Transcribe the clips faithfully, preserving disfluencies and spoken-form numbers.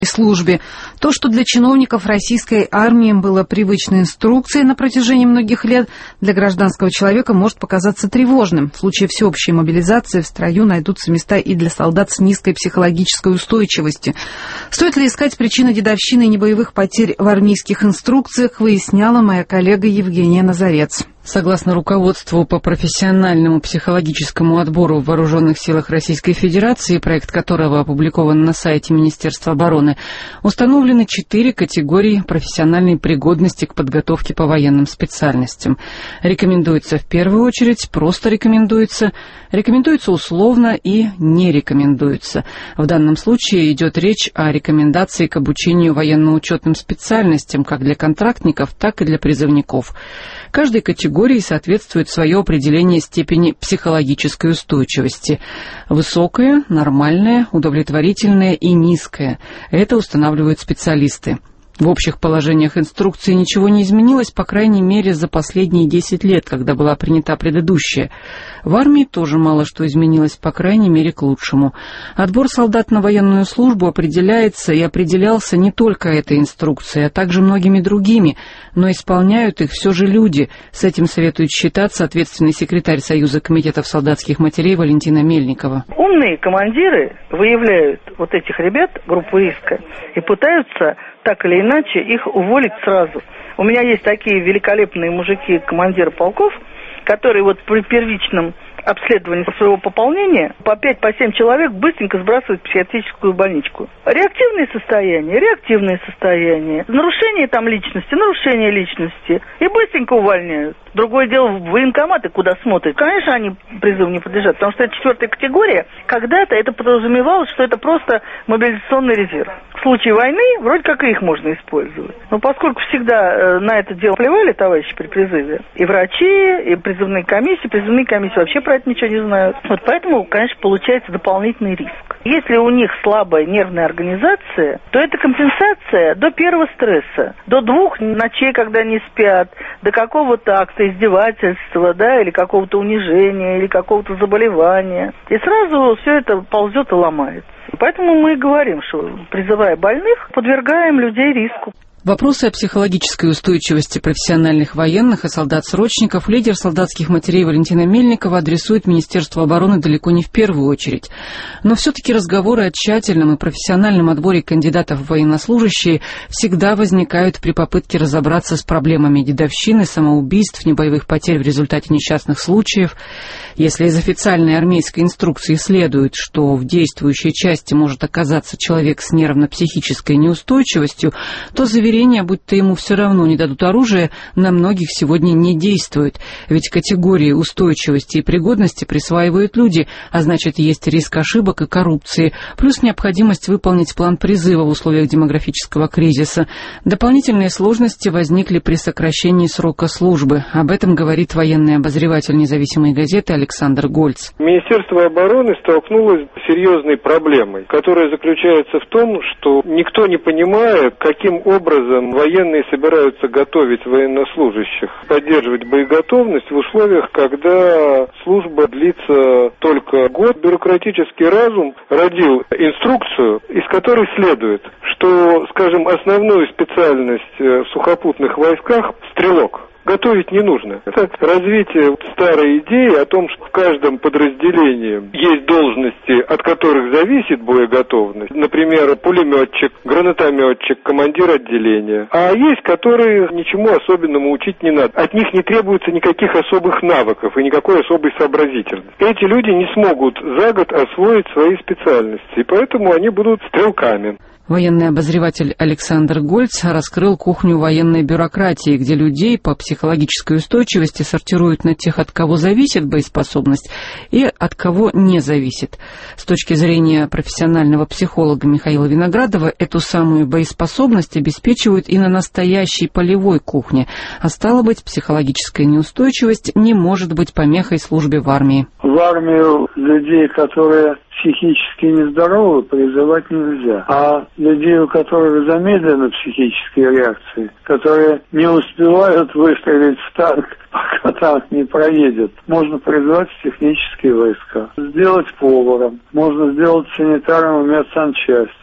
службе. То, что для чиновников российской армии было привычной инструкцией на протяжении многих лет, для гражданского человека может показаться тревожным. В случае всеобщей мобилизации в строю найдутся места и для солдат с низкой психологической устойчивостью. Стоит ли искать причины дедовщины и небоевых потерь в армейских инструкциях, выясняла моя коллега Евгения Назарец. Согласно руководству по профессиональному психологическому отбору в Вооруженных силах Российской Федерации, проект которого опубликован на сайте Министерства обороны, установлены четыре категории профессиональной пригодности к подготовке по военным специальностям. Рекомендуется в первую очередь, просто рекомендуется, рекомендуется условно и не рекомендуется. В данном случае идет речь о рекомендации к обучению военно-учетным специальностям как для контрактников, так и для призывников. Каждой категории соответствует свое определение степени психологической устойчивости. Высокая, нормальная, удовлетворительная и низкая. Это устанавливают специалисты. В общих положениях инструкции ничего не изменилось, по крайней мере, за последние десять лет, когда была принята предыдущая. В армии тоже мало что изменилось, по крайней мере, к лучшему. Отбор солдат на военную службу определяется и определялся не только этой инструкцией, а также многими другими, но исполняют их все же люди. С этим советует считаться ответственный секретарь Союза комитетов солдатских матерей Валентина Мельникова. Умные командиры выявляют вот этих ребят, группу риска, и пытаются так или иначе их уволить сразу. У меня есть такие великолепные мужики, командиры полков, которые вот при первичном обследовании своего пополнения по пять по семь человек быстренько сбрасывают в психиатрическую больничку. Реактивные состояния, реактивные состояния, нарушение там личности, нарушение личности, и быстренько увольняют. Другое дело, военкоматы куда смотрят. Конечно, они призыву не подлежат, потому что это четвертая категория. Когда-то это подразумевалось, что это просто мобилизационный резерв. В случае войны вроде как и их можно использовать. Но поскольку всегда на это дело плевали товарищи при призыве, и врачи, и призывные комиссии, призывные комиссии вообще про это ничего не знают. Вот поэтому, конечно, получается дополнительный риск. Если у них слабая нервная организация, то это компенсация до первого стресса, до двух ночей, когда не спят, до какого-то акта издевательства, да, или какого-то унижения, или какого-то заболевания. И сразу все это ползет и ломается. Поэтому мы и говорим, что, призывая больных, подвергаем людей риску. Вопросы о психологической устойчивости профессиональных военных и солдат-срочников лидер солдатских матерей Валентина Мельникова адресует Министерству обороны далеко не в первую очередь. Но все-таки разговоры о тщательном и профессиональном отборе кандидатов в военнослужащие всегда возникают при попытке разобраться с проблемами дедовщины, самоубийств, небоевых потерь в результате несчастных случаев. Если из официальной армейской инструкции следует, что в действующей части может оказаться человек с нервно-психической неустойчивостью, то заверение будто ему все равно не дадут оружие, на многих сегодня не действует. Ведь категории устойчивости и пригодности присваивают люди, а значит, есть риск ошибок и коррупции, плюс необходимость выполнить план призыва в условиях демографического кризиса. Дополнительные сложности возникли при сокращении срока службы. Об этом говорит военный обозреватель независимой газеты Александр Гольц. Министерство обороны столкнулось с серьезной проблемой, которая заключается в том, что никто не понимает, каким образом военные собираются готовить военнослужащих, поддерживать боеготовность в условиях, когда служба длится только год. Бюрократический разум родил инструкцию, из которой следует, что, скажем, основную специальность в сухопутных войсках – стрелок. Готовить не нужно. Это развитие старой идеи о том, что в каждом подразделении есть должности, от которых зависит боеготовность. Например, пулеметчик, гранатометчик, командир отделения. А есть, которые ничему особенному учить не надо. От них не требуется никаких особых навыков и никакой особой сообразительности. Эти люди не смогут за год освоить свои специальности, и поэтому они будут стрелками. Военный обозреватель Александр Гольц раскрыл кухню военной бюрократии, где людей по психологической устойчивости сортируют на тех, от кого зависит боеспособность, и от кого не зависит. С точки зрения профессионального психолога Михаила Виноградова, эту самую боеспособность обеспечивают и на настоящей полевой кухне, а стало быть, психологическая неустойчивость не может быть помехой службе в армии. В армию людей, которые психически нездоровы, призывать нельзя. А людей, у которых замедлены психические реакции, которые не успевают выстрелить в танк, пока танк не проедет, можно призывать в технические войска. Сделать поваром, можно сделать санитаром в медсанчасти. В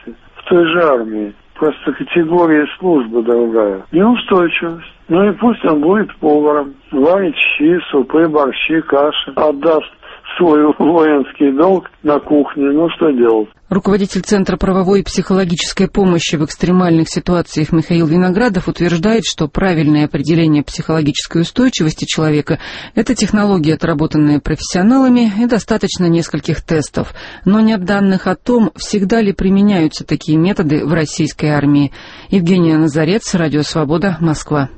той же армии. Просто категория службы другая. Неустойчивость. Ну и пусть он будет поваром. Варит щи, супы, борщи, каши. Отдаст свой воинский долг на кухне. Ну что делать? Руководитель Центра правовой и психологической помощи в экстремальных ситуациях Михаил Виноградов утверждает, что правильное определение психологической устойчивости человека – это технология, отработанная профессионалами, и достаточно нескольких тестов. Но нет данных о том, всегда ли применяются такие методы в российской армии. Евгения Назарец, Радио Свобода, Москва.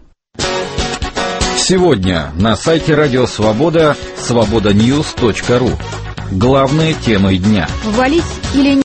Сегодня на сайте Радио Свобода свобода ньюс точка ру. Главные темы дня. Ввались или